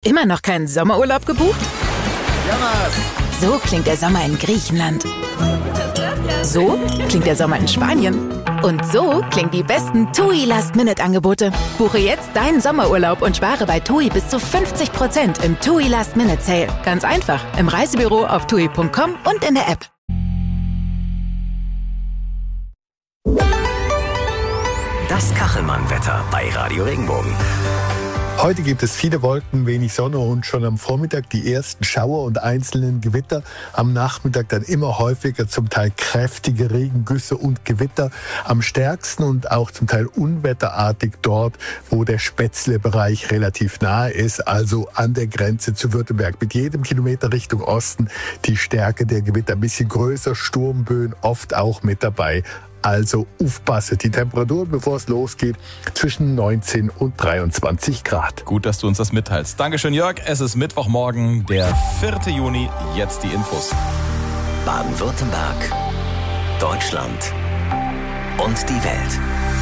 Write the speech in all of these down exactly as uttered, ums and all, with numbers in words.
Immer noch keinen Sommerurlaub gebucht? Ja, was? So klingt der Sommer in Griechenland. So klingt der Sommer in Spanien. Und so klingen die besten TUI Last-Minute-Angebote. Buche jetzt deinen Sommerurlaub und spare bei TUI bis zu fünfzig Prozent im TUI Last-Minute-Sale. Ganz einfach, im Reisebüro, auf tui punkt com und in der App. Das Kachelmann-Wetter bei Radio Regenbogen. Heute gibt es viele Wolken, wenig Sonne und schon am Vormittag die ersten Schauer und einzelnen Gewitter. Am Nachmittag dann immer häufiger zum Teil kräftige Regengüsse und Gewitter. Am stärksten und auch zum Teil unwetterartig dort, wo der Spätzle-Bereich relativ nahe ist, also an der Grenze zu Württemberg. Mit jedem Kilometer Richtung Osten die Stärke der Gewitter ein bisschen größer, Sturmböen oft auch mit dabei. Also aufpassen. Die Temperatur, bevor es losgeht, zwischen neunzehn und dreiundzwanzig Grad. Gut, dass du uns das mitteilst. Dankeschön, Jörg. Es ist Mittwochmorgen, der vierte Juni. Jetzt die Infos. Baden-Württemberg, Deutschland und die Welt.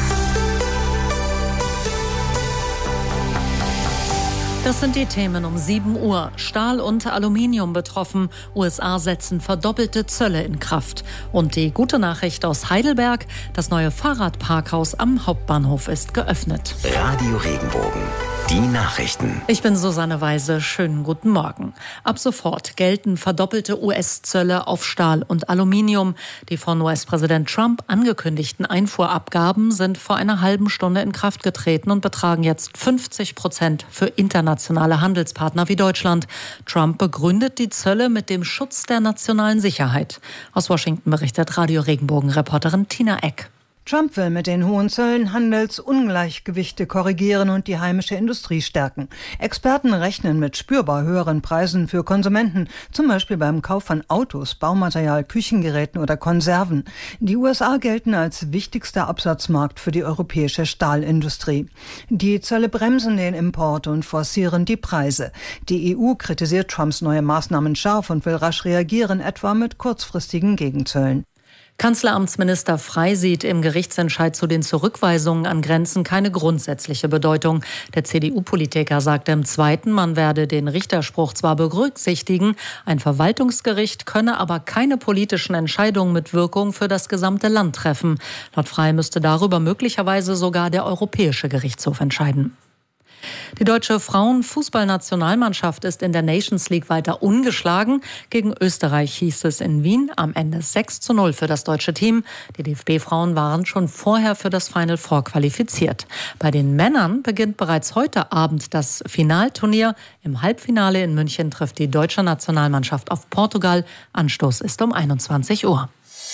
Das sind die Themen um sieben Uhr. Stahl und Aluminium betroffen. U S A setzen verdoppelte Zölle in Kraft. Und die gute Nachricht aus Heidelberg: Das neue Fahrradparkhaus am Hauptbahnhof ist geöffnet. Radio Regenbogen. Die Nachrichten. Ich bin Susanne Weise. Schönen guten Morgen. Ab sofort gelten verdoppelte U S-Zölle auf Stahl und Aluminium. Die von U S-Präsident Trump angekündigten Einfuhrabgaben sind vor einer halben Stunde in Kraft getreten und betragen jetzt fünfzig Prozent für internationale Handelspartner wie Deutschland. Trump begründet die Zölle mit dem Schutz der nationalen Sicherheit. Aus Washington berichtet Radio Regenbogen-Reporterin Tina Eck. Trump will mit den hohen Zöllen Handelsungleichgewichte korrigieren und die heimische Industrie stärken. Experten rechnen mit spürbar höheren Preisen für Konsumenten, zum Beispiel beim Kauf von Autos, Baumaterial, Küchengeräten oder Konserven. Die U S A gelten als wichtigster Absatzmarkt für die europäische Stahlindustrie. Die Zölle bremsen den Import und forcieren die Preise. Die E U kritisiert Trumps neue Maßnahmen scharf und will rasch reagieren, etwa mit kurzfristigen Gegenzöllen. Kanzleramtsminister Frey sieht im Gerichtsentscheid zu den Zurückweisungen an Grenzen keine grundsätzliche Bedeutung. Der C D U-Politiker sagte im Zweiten, man werde den Richterspruch zwar berücksichtigen, ein Verwaltungsgericht könne aber keine politischen Entscheidungen mit Wirkung für das gesamte Land treffen. Laut Frey müsste darüber möglicherweise sogar der Europäische Gerichtshof entscheiden. Die deutsche Frauenfußballnationalmannschaft ist in der Nations League weiter ungeschlagen. Gegen Österreich hieß es in Wien am Ende sechs zu null für das deutsche Team. Die D F B-Frauen waren schon vorher für das Final Four qualifiziert. Bei den Männern beginnt bereits heute Abend das Finalturnier. Im Halbfinale in München trifft die deutsche Nationalmannschaft auf Portugal. Anstoß ist um einundzwanzig Uhr.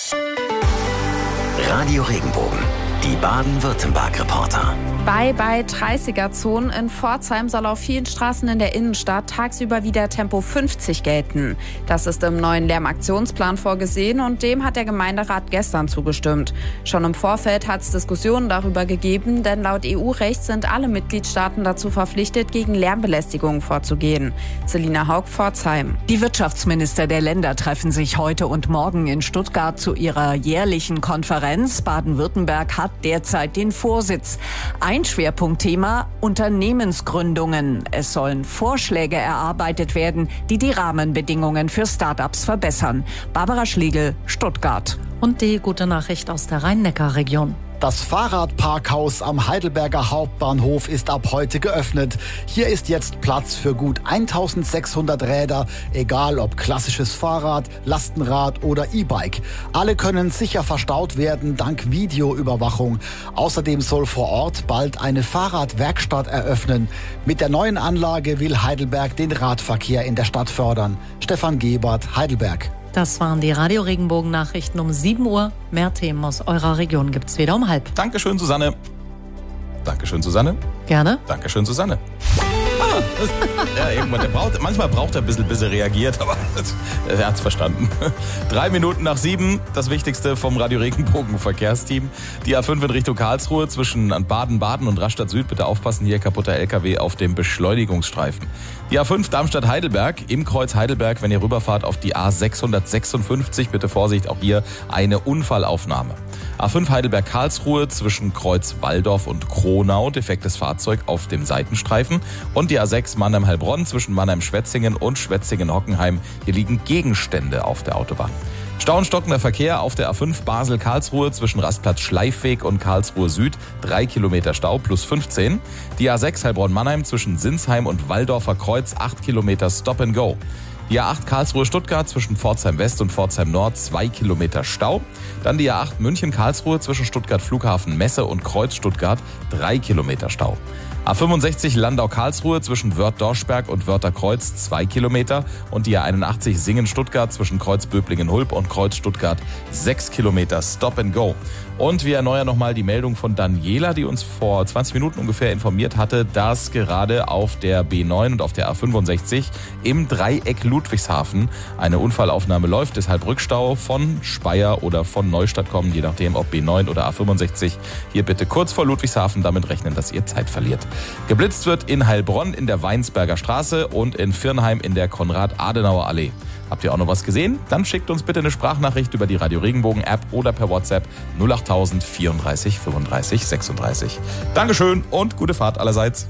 Radio Regenbogen. Die Baden-Württemberg-Reporter. Bye bye dreißiger-Zonen. In Pforzheim soll auf vielen Straßen in der Innenstadt tagsüber wieder Tempo fünfzig gelten. Das ist im neuen Lärmaktionsplan vorgesehen und dem hat der Gemeinderat gestern zugestimmt. Schon im Vorfeld hat es Diskussionen darüber gegeben, denn laut E U-Recht sind alle Mitgliedstaaten dazu verpflichtet, gegen Lärmbelästigungen vorzugehen. Selina Haug, Pforzheim. Die Wirtschaftsminister der Länder treffen sich heute und morgen in Stuttgart zu ihrer jährlichen Konferenz. Baden-Württemberg hat derzeit den Vorsitz. Ein Schwerpunktthema: Unternehmensgründungen. Es sollen Vorschläge erarbeitet werden, die die Rahmenbedingungen für Start-ups verbessern. Barbara Schlegel, Stuttgart. Und die gute Nachricht aus der Rhein-Neckar-Region. Das Fahrradparkhaus am Heidelberger Hauptbahnhof ist ab heute geöffnet. Hier ist jetzt Platz für gut eintausendsechshundert Räder, egal ob klassisches Fahrrad, Lastenrad oder E-Bike. Alle können sicher verstaut werden dank Videoüberwachung. Außerdem soll vor Ort bald eine Fahrradwerkstatt eröffnen. Mit der neuen Anlage will Heidelberg den Radverkehr in der Stadt fördern. Stefan Gebert, Heidelberg. Das waren die Radio Regenbogen Nachrichten um sieben Uhr. Mehr Themen aus eurer Region gibt's wieder um halb. Dankeschön, Susanne. Dankeschön, Susanne. Gerne. Dankeschön, Susanne. Ah, das, ja, irgendwann, der braucht, manchmal braucht er ein bisschen, bis er reagiert, aber das, er hat's verstanden. Drei Minuten nach sieben, das Wichtigste vom Radio Regenbogen Verkehrsteam. Die A fünf in Richtung Karlsruhe zwischen Baden-Baden und Rastatt Süd. Bitte aufpassen, hier kaputter L K W auf dem Beschleunigungsstreifen. Die A fünf Darmstadt-Heidelberg im Kreuz Heidelberg, wenn ihr rüberfahrt auf die A sechshundertsechsundfünfzig. Bitte Vorsicht, auch hier eine Unfallaufnahme. A fünf Heidelberg-Karlsruhe zwischen Kreuz Walldorf und Kronau, defektes Fahrzeug auf dem Seitenstreifen. Und die A sechs Mannheim-Heilbronn zwischen Mannheim-Schwetzingen und Schwetzingen-Hockenheim. Hier liegen Gegenstände auf der Autobahn. Stau und stockender Verkehr auf der A fünf Basel-Karlsruhe zwischen Rastplatz Schleifweg und Karlsruhe Süd. Drei Kilometer Stau plus fünfzehn. Die A sechs Heilbronn-Mannheim zwischen Sinsheim und Walldorfer Kreuz. Acht Kilometer Stop and Go. Die A acht Karlsruhe-Stuttgart zwischen Pforzheim West und Pforzheim Nord. Zwei Kilometer Stau. Dann die A acht München-Karlsruhe zwischen Stuttgart Flughafen Messe und Kreuz Stuttgart. Drei Kilometer Stau. A fünfundsechzig Landau-Karlsruhe zwischen Wörth-Dorschberg und Wörther-Kreuz zwei Kilometer und die A einundachtzig Singen-Stuttgart zwischen Kreuz-Böblingen-Hulb und Kreuz-Stuttgart sechs Kilometer Stop and Go. Und wir erneuern nochmal die Meldung von Daniela, die uns vor zwanzig Minuten ungefähr informiert hatte, dass gerade auf der B neun und auf der A fünfundsechzig im Dreieck Ludwigshafen eine Unfallaufnahme läuft. Deshalb Rückstau von Speyer oder von Neustadt kommen, je nachdem ob B neun oder A fünfundsechzig. Hier bitte kurz vor Ludwigshafen damit rechnen, dass ihr Zeit verliert. Geblitzt wird in Heilbronn in der Weinsberger Straße und in Virnheim in der Konrad-Adenauer-Allee. Habt ihr auch noch was gesehen? Dann schickt uns bitte eine Sprachnachricht über die Radio Regenbogen App oder per WhatsApp null acht tausend vierunddreißig fünfunddreißig sechsunddreißig. Dankeschön und gute Fahrt allerseits.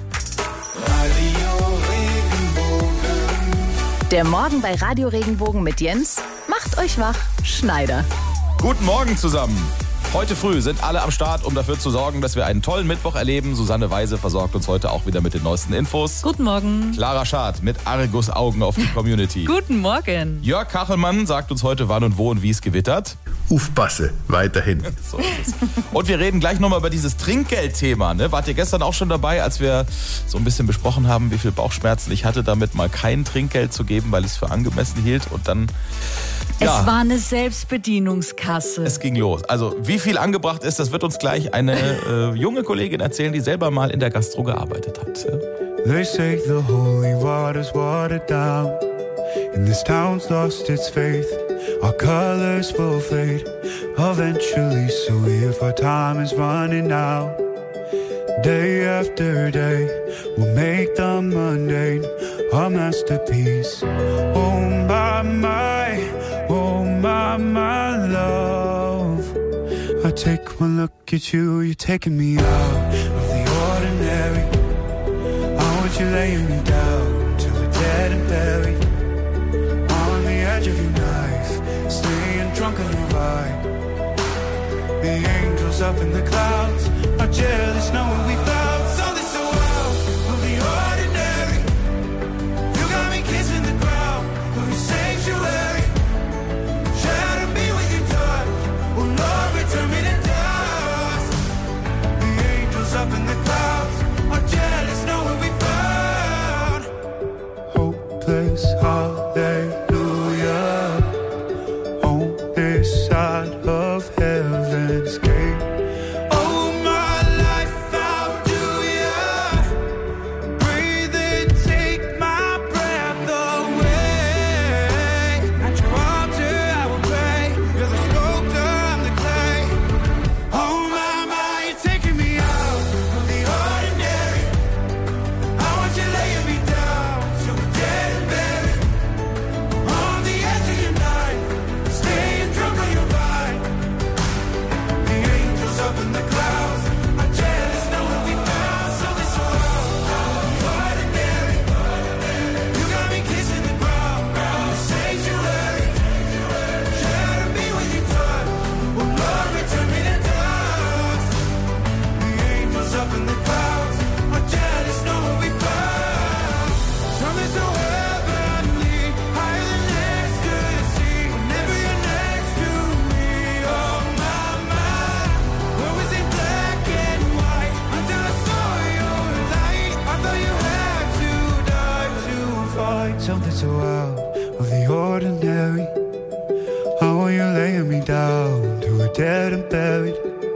Radio Regenbogen. Der Morgen bei Radio Regenbogen mit Jens macht euch wach, Schneider. Guten Morgen zusammen. Heute früh sind alle am Start, um dafür zu sorgen, dass wir einen tollen Mittwoch erleben. Susanne Weise versorgt uns heute auch wieder mit den neuesten Infos. Guten Morgen. Clara Schad mit Argusaugen auf die Community. Guten Morgen. Jörg Kachelmann sagt uns heute, wann und wo und wie es gewittert. Aufpasse, weiterhin. So ist es. Und wir reden gleich nochmal über dieses Trinkgeldthema. Ne? Wart ihr gestern auch schon dabei, als wir so ein bisschen besprochen haben, wie viel Bauchschmerzen ich hatte, damit mal kein Trinkgeld zu geben, weil ich es für angemessen hielt und dann... Ja, es war eine Selbstbedienungskasse. Es ging los. Also wie viel angebracht ist, das wird uns gleich eine äh, junge Kollegin erzählen, die selber mal in der Gastro gearbeitet hat. They say the holy water's watered down, and this town's lost its faith. Our colors will fade eventually, so if our time is running out, day after day, we'll make the mundane a masterpiece. Oh my, my, oh my, my love. I take one look at you, you're taking me out of the ordinary. I want you laying me down till we're dead and buried. On the edge of your knife, staying drunk on your vibe. The angels up in the clouds are jealous knowing we found something so out of the ordinary. You got me kissing the ground of your sanctuary. Shadow me with your touch, oh Lord, return me to dust. The angels up in the clouds are jealous knowing we found hopeless hallelujah on this side of heaven's gate. Oh my life, how do ya breathe and take my breath away? At your altar I will pray. You're the sculptor, I'm the clay. Oh my, my, you're taking me out of the ordinary. I want you laying me down so we're dead and buried. On the edge of your knife, staying drunk on your vine. The angels up in the clouds are jealous knowing we found something so out of the ordinary. You got me kissing the ground in the sanctuary. Shadow me with your touch, oh Lord, return me to dust. The angels up in the clouds are jealous knowing we found something so heavenly, higher than ecstasy. Whenever you're next to me, oh my, my. Where was it black and white until I saw your light? I thought you had to die to find something so out of the ordinary. How are you laying me down to a dead and buried?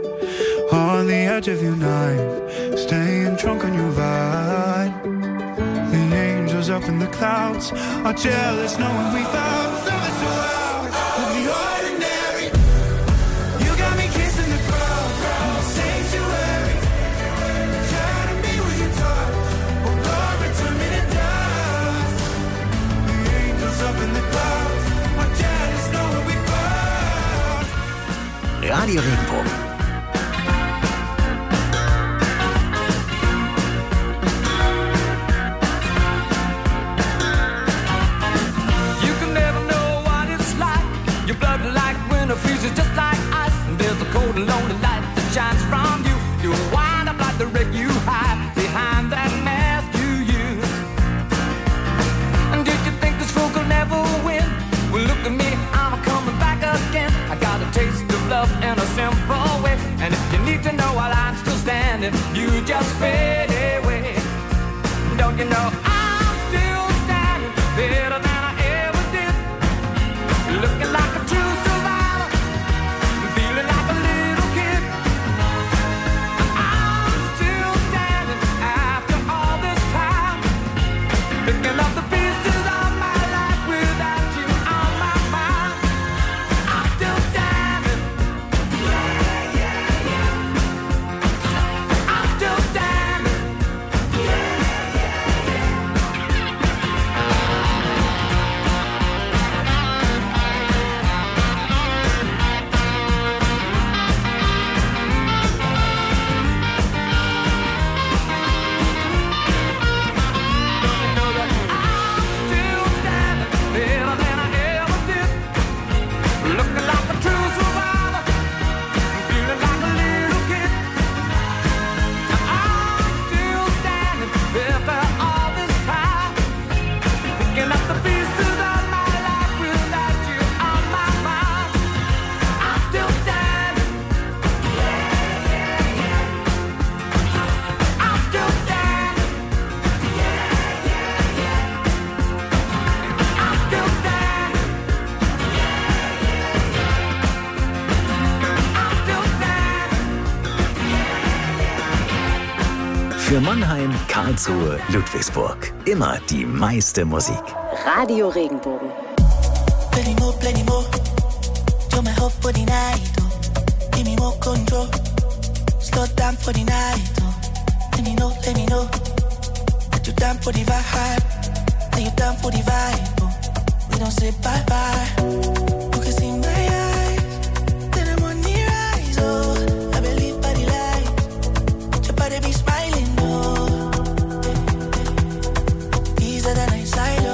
On the edge of your knife, staying drunk on your vine. The angels up in the clouds are jealous knowing we found something so out of the ordinary. You got me kissing the ground in the sanctuary. Shadow me with your touch, oh Lord, return me to dust. The angels up in the clouds are jealous knowing we found. Radio Regenbogen. You can never know what it's like. Your blood like winter freezes just like ice. And there's a cold and lonely light that shines from you. You wind up like the wreck you hide behind that mask you use. And did you think this fool could never win? Well, look at me, I'm coming back again. I got a taste of love in a simple way. And if you need to know while I'm still standing, you just fade away. Don't you know I'm still standing better than I ever did? Looking like a true survivor, feeling like a little kid. I'm still standing after all this time, picking up the pieces of my life without you on my mind. I'm still standing. Yeah, yeah, yeah. I'm still standing. Yeah, yeah, yeah. Know that I'm still standing better than I ever did. Looking like a true survivor, feeling like a little kid. I'm still standing after all this time, picking up the pieces of my life without you on my mind. I'm still standing. Yeah, yeah, yeah. I'm still standing. Yeah, yeah, yeah. I'm still standing. Für Mannheim, Karlsruhe, Ludwigsburg. Immer die meiste Musik. Radio Regenbogen. Plenty more, plenty more. You're my hope for the night. Oh. Give me more control. Slow down for the night. Oh. Let me know, let me know. That you down for the vibe. That you down for the vibe. Oh. We don't say bye bye. You can see my eyes. Then I'm on the rise. Oh, I believe by the light. Your body be smiling. Oh, easier than I silo.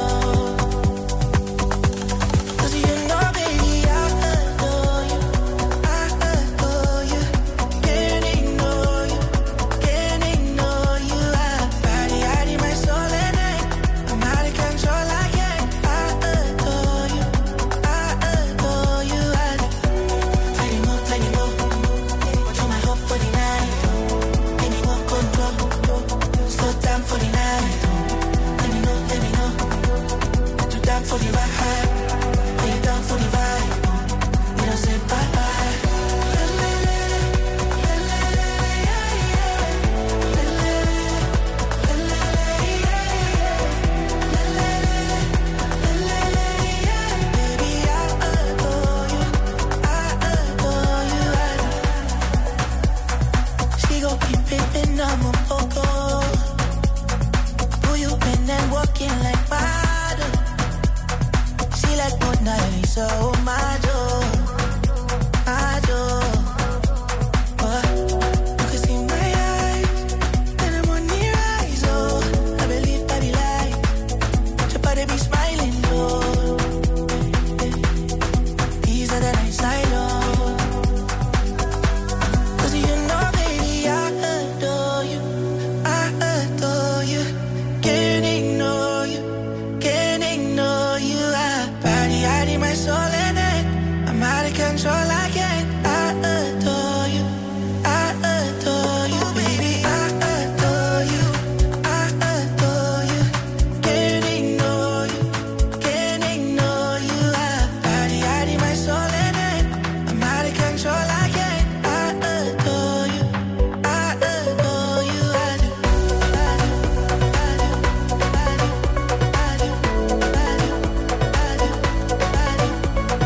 Cause you know, baby, I adore you. I adore you. Can't ignore you. Can't ignore you. I body, I need my soul and I. I'm out of control, I can't. I adore you. I adore you. I plenty more, plenty more. You're my hope for the night. Give me more control. Slow down for the night. Let me know, let me know. That you down for the ride. That you down for the vibe. We don't say bye bye. Baby, I adore you. I adore you. Sigo pimpin' I'm a poco. Who you been and walking like water? She like Mona Lisa, oh my joy, my joy. Oh, you can see my eyes, then I'm on the rise. Oh, I believe by the light. Your body be smiling, oh, easier than I silo. Cause you know, baby, I adore you. I adore you. Can't ignore you. Can't ignore you. I body, I need my soul and I. I'm out of control, I can't. I adore you. I adore you, baby. I adore you. I adore you. Can't ignore you. Can't ignore you. I body, I need my soul and I. I'm out of control, I can't. I adore you. I adore you. I do. I do. I do. I do. I do. I do. I do. I do.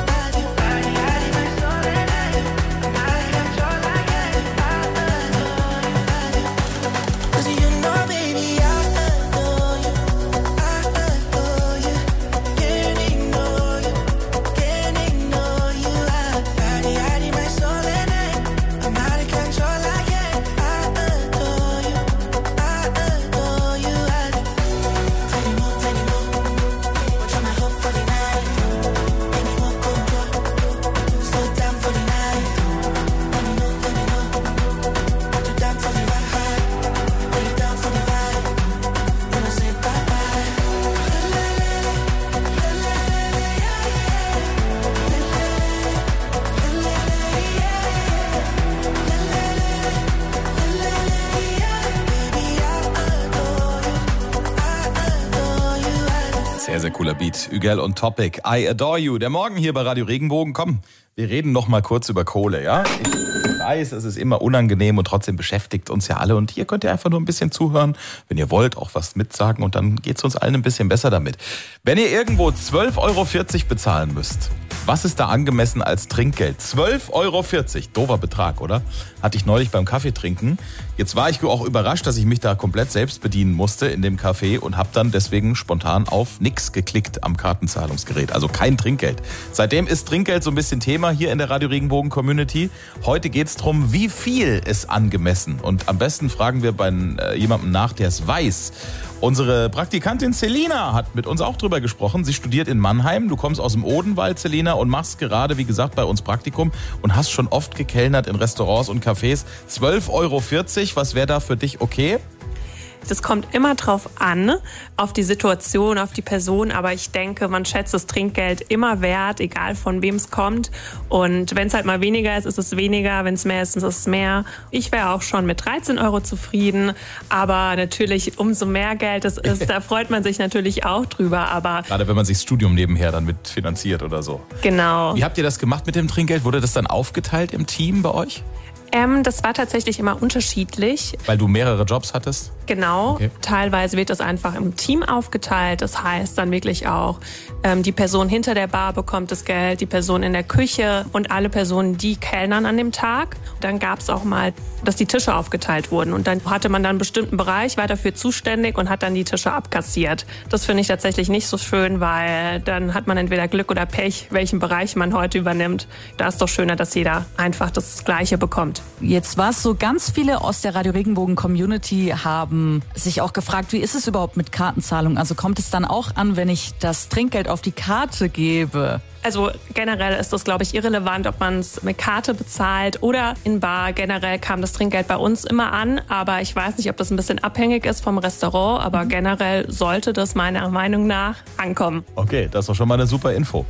Sehr, sehr cooler Beat. Ügel und Topic. I adore you. Der Morgen hier bei Radio Regenbogen. Komm, wir reden noch mal kurz über Kohle, ja? Ich weiß, es ist immer unangenehm und trotzdem beschäftigt uns ja alle. Und hier könnt ihr einfach nur ein bisschen zuhören, wenn ihr wollt, auch was mitsagen. Und dann geht's uns allen ein bisschen besser damit. Wenn ihr irgendwo zwölf Euro vierzig bezahlen müsst, was ist da angemessen als Trinkgeld? zwölf Euro vierzig. Doofer Betrag, oder? Hatte ich neulich beim Kaffee trinken. Jetzt war ich auch überrascht, dass ich mich da komplett selbst bedienen musste in dem Café und habe dann deswegen spontan auf nix geklickt am Kartenzahlungsgerät. Also kein Trinkgeld. Seitdem ist Trinkgeld so ein bisschen Thema hier in der Radio Regenbogen Community. Heute geht's drum, wie viel ist angemessen? Und am besten fragen wir bei äh, jemandem nach, der es weiß. Unsere Praktikantin Selina hat mit uns auch drüber gesprochen. Sie studiert in Mannheim. Du kommst aus dem Odenwald, Selina, und machst gerade, wie gesagt, bei uns Praktikum und hast schon oft gekellnert in Restaurants und Cafés. zwölf Euro vierzig, was wäre da für dich okay? Das kommt immer drauf an, auf die Situation, auf die Person. Aber ich denke, man schätzt das Trinkgeld immer wert, egal von wem es kommt. Und wenn es halt mal weniger ist, ist es weniger. Wenn es mehr ist, ist es mehr. Ich wäre auch schon mit dreizehn Euro zufrieden. Aber natürlich, umso mehr Geld es ist, da freut man sich natürlich auch drüber. Aber gerade wenn man sich das Studium nebenher dann mit finanziert oder so. Genau. Wie habt ihr das gemacht mit dem Trinkgeld? Wurde das dann aufgeteilt im Team bei euch? Ähm, das war tatsächlich immer unterschiedlich. Weil du mehrere Jobs hattest? Genau. Okay. Teilweise wird das einfach im Team aufgeteilt. Das heißt dann wirklich auch, ähm, die Person hinter der Bar bekommt das Geld, die Person in der Küche und alle Personen, die kellnern an dem Tag. Dann gab es auch mal, dass die Tische aufgeteilt wurden. Und dann hatte man dann einen bestimmten Bereich, war dafür zuständig und hat dann die Tische abkassiert. Das finde ich tatsächlich nicht so schön, weil dann hat man entweder Glück oder Pech, welchen Bereich man heute übernimmt. Da ist doch schöner, dass jeder einfach das Gleiche bekommt. Jetzt war es so, ganz viele aus der Radio Regenbogen Community haben sich auch gefragt, wie ist es überhaupt mit Kartenzahlung? Also kommt es dann auch an, wenn ich das Trinkgeld auf die Karte gebe? Also generell ist das, glaube ich, irrelevant, ob man es mit Karte bezahlt oder in Bar. Generell kam das Trinkgeld bei uns immer an, aber ich weiß nicht, ob das ein bisschen abhängig ist vom Restaurant, aber mhm. generell sollte das meiner Meinung nach ankommen. Okay, das ist doch schon mal eine super Info.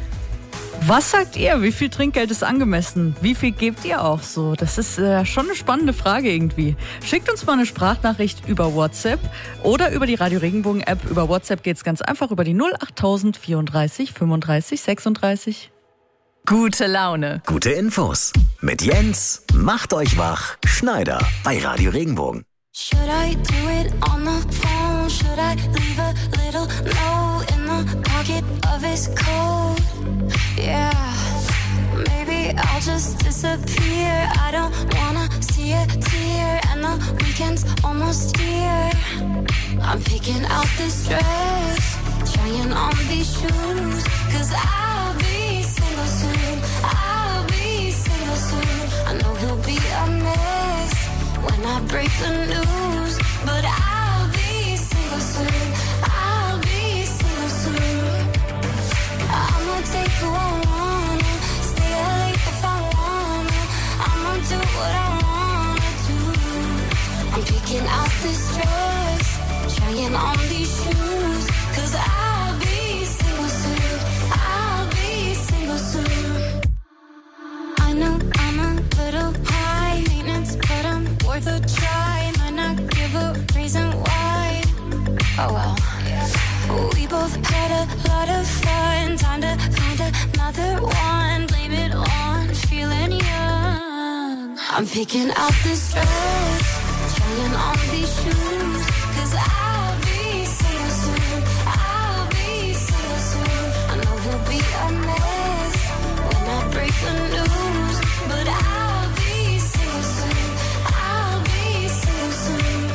Was sagt ihr? Wie viel Trinkgeld ist angemessen? Wie viel gebt ihr auch so? Das ist äh, schon eine spannende Frage irgendwie. Schickt uns mal eine Sprachnachricht über WhatsApp oder über die Radio Regenbogen App. Über WhatsApp geht's ganz einfach über die null achttausend vierunddreißig fünfunddreißig sechsunddreißig. Gute Laune. Gute Infos. Mit Jens macht euch wach. Schneider bei Radio Regenbogen. Should I do it on the phone? Should I leave a little note in the pocket of his coat? Yeah, maybe I'll just disappear. I don't wanna see a tear, and the weekend's almost here. I'm picking out this dress, trying on these shoes, 'cause I'll be single soon, I'll be single soon. I know he'll be a mess when I break the news, but I'll be single soon, I'll be single soon. I'ma take who I wanna, stay late if I wanna, I'ma do what I wanna do. I'm picking out this dress, trying on these shoes, 'cause I'll be single soon, I'll be single soon. I know I'm a little high maintenance, but I'm worth a try. Might not give a reason why. Oh well. We both had a lot of fun. Time to find another one. Blame it on feeling young. I'm picking out this dress, trying on these shoes, 'cause I'll be single soon, I'll be single soon. I know he'll be a mess when I break the news, but I'll be single soon, I'll be single soon.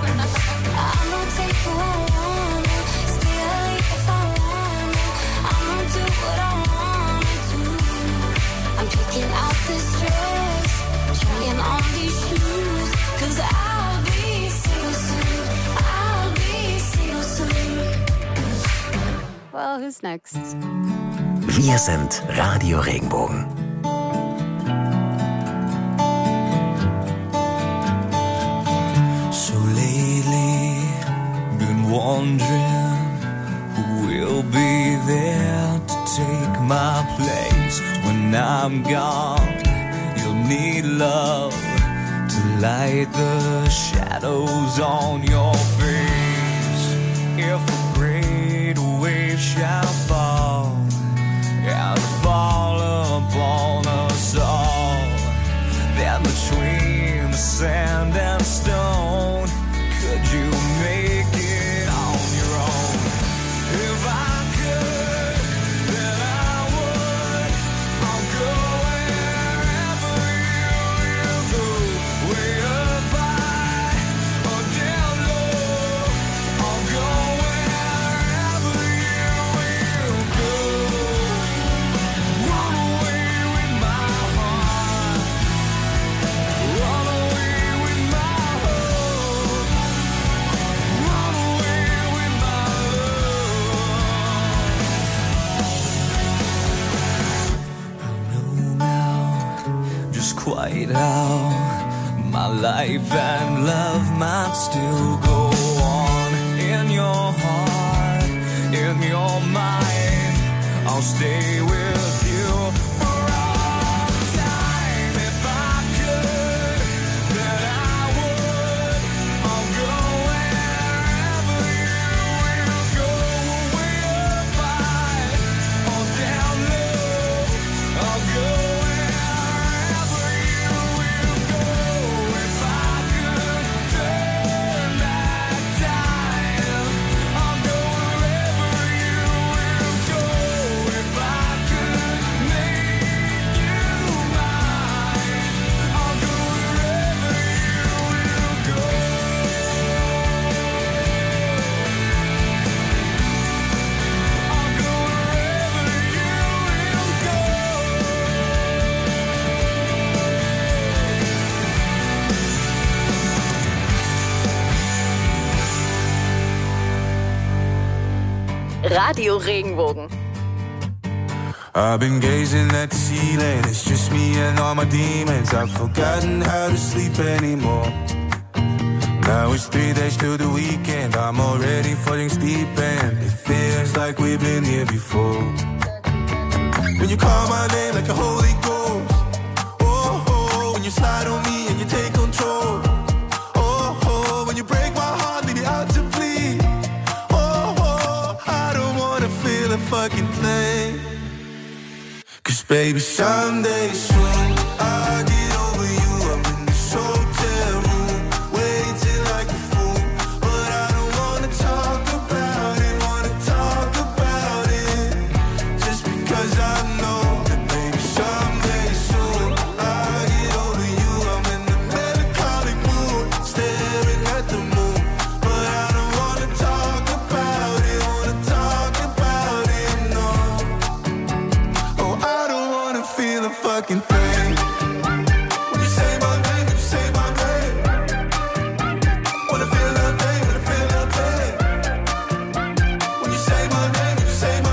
I'ma take who I wanna, stay late if I wanna, I'ma do what I wanna do. I'm picking out this dress, trying on these shoes, 'cause I'll be single soon, I'll be single soon. Well, who's next? Wir sind Radio Regenbogen. So lately, been wondering who will be there to take my place when I'm gone. You'll need love to light the shadows on your face. If a great it out. My life and love might still go on. In your heart, in your mind, I'll stay with you for all time. If I could, then I would. I'll go wherever you will go. Way up high or down low, I'll go wherever you will go. If I could turn back time, I'll go wherever you will go. If I could make you mine, I'll go wherever you will go. I'll go wherever you will go. Radio Regenbogen. I've been gazing at the ceiling, it's just me and all my demons. I've forgotten how to sleep anymore. Now it's three days till the weekend, I'm already falling deep and it feels like we've been here before. When you call my name like a Holy Ghost, oh, oh, when you slide on me and you take control, oh, oh, when you break my heart, leave me out to bleed, oh, oh, I don't wanna feel a fucking thing. Cause baby, someday soon I'll get over you. I'm in this hotel room, waiting like a fool. But I don't wanna talk about it, wanna talk about it. Just because I know that baby, someday soon I'll get over you. I'm in the melancholic mood, staring at the moon. But I don't wanna talk about it, wanna talk about it, no. Oh, I don't wanna feel a fucking thing. When you say my name, when you say my name, wanna feel nothing, wanna feel nothing. When you say my name, when you say my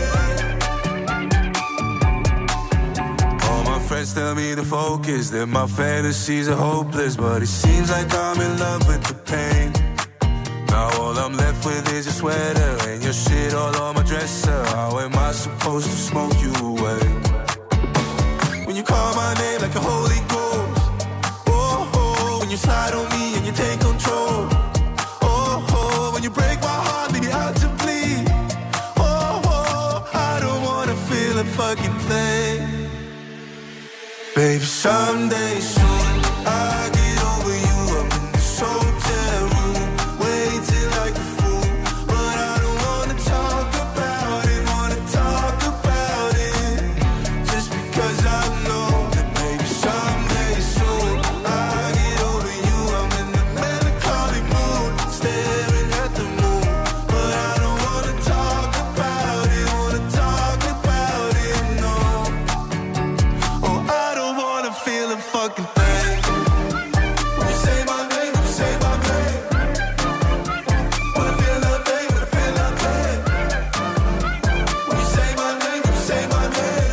name. All my friends tell me to focus, that my fantasies are hopeless, but it seems like I'm in love with the pain. Now all I'm left with is your sweater and your shit all on my dresser. How am I supposed to smoke you away? When you call my name like a Holy Ghost, oh, oh, when you slide on me and you take control, oh, oh, when you break my heart, leave me out to bleed, oh, oh, I don't wanna feel a fucking thing. Baby, someday soon I'll get over you. I'm in this hotel room, waiting like a fool. But I don't wanna talk about it, wanna talk about it. Just because I know that baby, someday soon I'll get over you. I'm in the melancholic mood, staring at the moon. But I don't wanna talk about it, wanna talk about it, no. Oh, I don't wanna feel a fucking thing. When you say my name, when you say my name, wanna feel nothing, wanna feel nothing. When you say my name, when you say my name.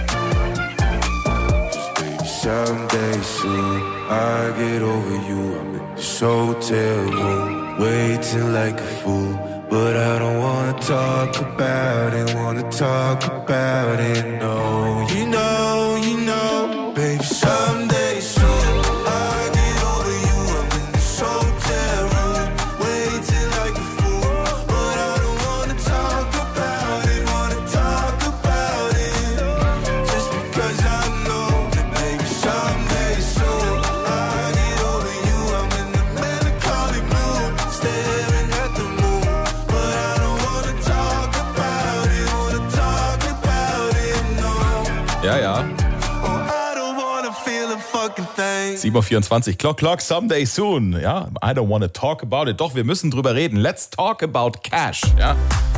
Just baby, someday soon I'll get over you. I'm in this hotel room, waiting like a fool. But I don't wanna talk about it, wanna talk about it, no. You know, you know, baby, someday soon I'll get over you. I'm in this hotel room, waiting like a fool. But I don't wanna talk about it, wanna talk about it. Just because I know that baby, someday soon I'll get over you. I'm in the melancholic mood, staring at the moon. But I don't wanna talk about it, wanna talk about it, no. Ja, ja. Oh, I don't wanna feel a fucking thing. sieben Uhr vierundzwanzig, Clock Clock, someday soon. Ja, I don't wanna talk about it. Doch, wir müssen drüber reden. Let's talk about cash. Ja.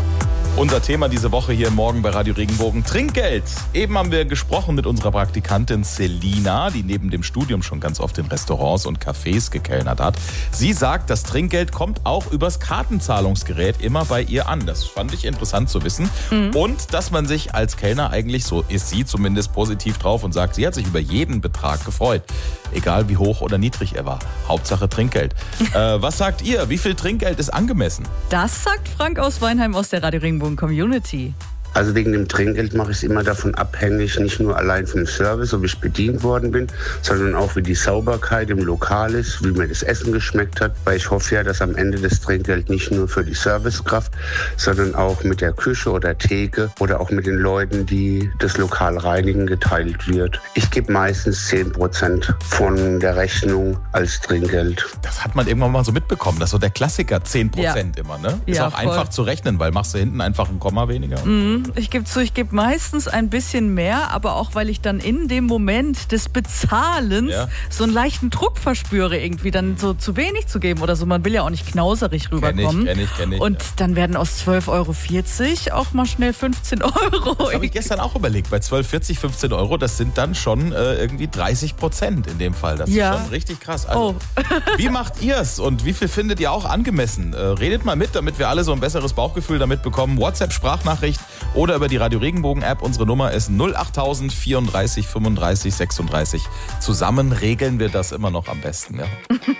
Unser Thema diese Woche hier morgen bei Radio Regenbogen: Trinkgeld. Eben haben wir gesprochen mit unserer Praktikantin Selina, die neben dem Studium schon ganz oft in Restaurants und Cafés gekellnert hat. Sie sagt, das Trinkgeld kommt auch übers Kartenzahlungsgerät immer bei ihr an. Das fand ich interessant zu wissen. Mhm. Und dass man sich als Kellner eigentlich, so ist sie zumindest, positiv drauf und sagt, sie hat sich über jeden Betrag gefreut. Egal wie hoch oder niedrig er war. Hauptsache Trinkgeld. äh, was sagt ihr? Wie viel Trinkgeld ist angemessen? Das sagt Frank aus Weinheim aus der Radio Regenbogen Community. Also wegen dem Trinkgeld mache ich es immer davon abhängig, nicht nur allein vom Service, ob ich bedient worden bin, sondern auch wie die Sauberkeit im Lokal ist, wie mir das Essen geschmeckt hat. Weil ich hoffe ja, dass am Ende das Trinkgeld nicht nur für die Servicekraft, sondern auch mit der Küche oder Theke oder auch mit den Leuten, die das Lokal reinigen, geteilt wird. Ich gebe meistens zehn Prozent von der Rechnung als Trinkgeld. Das hat man irgendwann mal so mitbekommen, das ist so der Klassiker, zehn Prozent ja. immer, ne? Ist ja, auch voll. einfach zu rechnen, weil machst du hinten einfach ein Komma weniger. Mhm. Ich gebe zu, ich gebe meistens ein bisschen mehr, aber auch, weil ich dann in dem Moment des Bezahlens ja. so einen leichten Druck verspüre, irgendwie dann so zu wenig zu geben oder so. Man will ja auch nicht knauserig rüberkommen. Kenn ich, kenn ich, kenn ich, Und ja. dann werden aus zwölf Euro vierzig auch mal schnell fünfzehn Euro. Das habe ich gestern auch überlegt. Bei zwölf vierzig, fünfzehn Euro, das sind dann schon äh, irgendwie dreißig Prozent in dem Fall. Das ja. ist schon richtig krass. Also, oh. Wie macht ihr es und wie viel findet ihr auch angemessen? Äh, redet mal mit, damit wir alle so ein besseres Bauchgefühl damit bekommen. WhatsApp-Sprachnachricht oder über die Radio Regenbogen-App. Unsere Nummer ist null achttausend vierunddreißig fünfunddreißig sechsunddreißig. Zusammen regeln wir das immer noch am besten. Ja.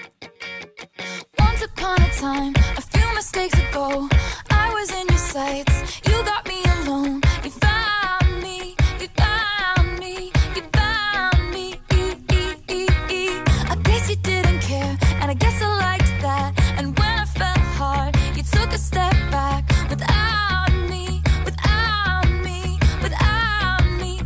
Once upon a time, a few mistakes ago, I was in your sights. You got me alone. You found me. You found me. You found me. I guess you didn't care, and I guess I liked that. And when I fell hard, you took a step back without me. Without me. Without me.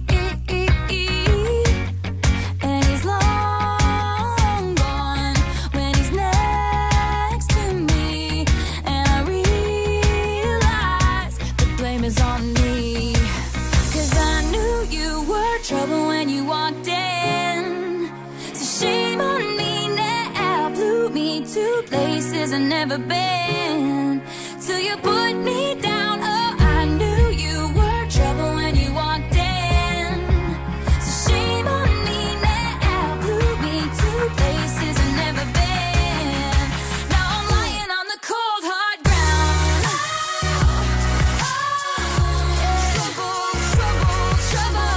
And he's long gone when he's next to me. And I realize the blame is on me. 'Cause I knew you were trouble when you walked in. So shame on me now. Blew me to places I've never been. Till you put me down. Oh, I knew you were trouble when you walked in. So shame on me now. Blew me to places I've never been. Now I'm lying on the cold hard ground. Trouble, trouble, trouble.